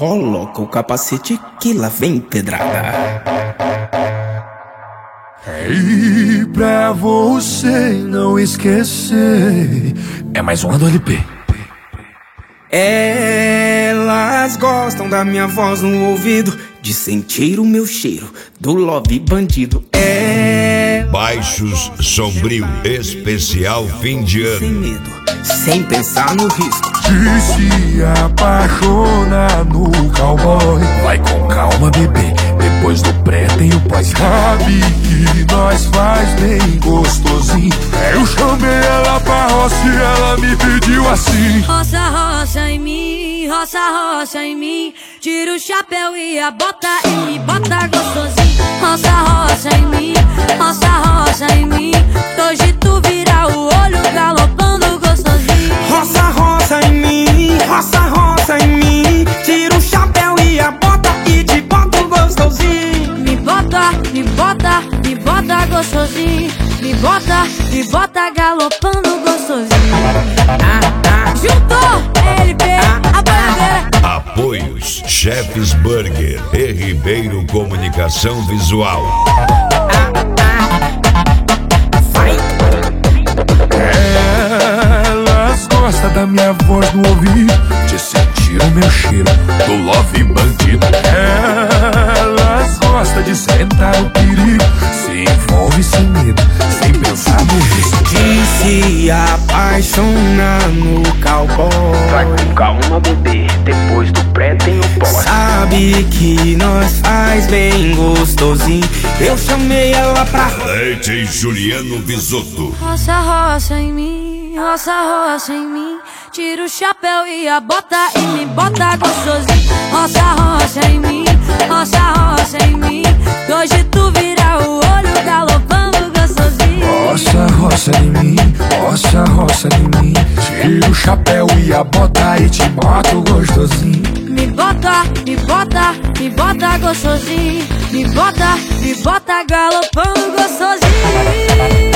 Coloca o capacete que lá vem pedrada. E pra você não esquecer, é mais uma do LP. Elas gostam da minha voz no ouvido, de sentir o meu cheiro do love bandido. Baixos Sombrio Especial Fim de Sem Ano. medo, sem pensar no risco. E se apaixona no cowboy, vai com calma, bebê. Depois do pré tem o pós. Sabe que nós faz bem gostosinho. Eu chamei ela pra roça e ela me pediu assim: roça, roça em mim, roça, roça em mim. Tira o chapéu e a bota e me bota gostosinho. Roça, roça em mim, roça, roça em mim. Hoje tu vira o olho galopando gostosinho. Roça, roça em mim, roça, roça em mim. Tira o chapéu e a bota e te boto gostosinho. Me bota, me bota, me bota gostosinho. Me bota galopando gostosinho. Juntou, LP, a bandeira. Apoios Chefs Burger e Ribeiro Comunicação Visual. elas gostam da minha voz no ouvido, de sentir o meu cheiro do love bandido. Elas gostam de sentar o perigo, se envolve sem medo, sem pensar no risco. E se apaixona no cowboy, vai com calma, bebê. Depois do pré tem o pós. sabe que nós faz bem gostosinho. Eu chamei ela pra Leite e Juliano Visotto. Roça, roça em mim, roça, roça em mim. Tira o chapéu e a bota e me bota gostosinho. Roça, roça em mim, roça, roça em mim. Hoje tu vira o olho galopando gostosinho. Roça, roça em mim, roça, roça em mim. Tira o chapéu e a bota e te boto gostosinho. Me bota, me bota, me bota gostosinho. Me bota galopando gostosinho.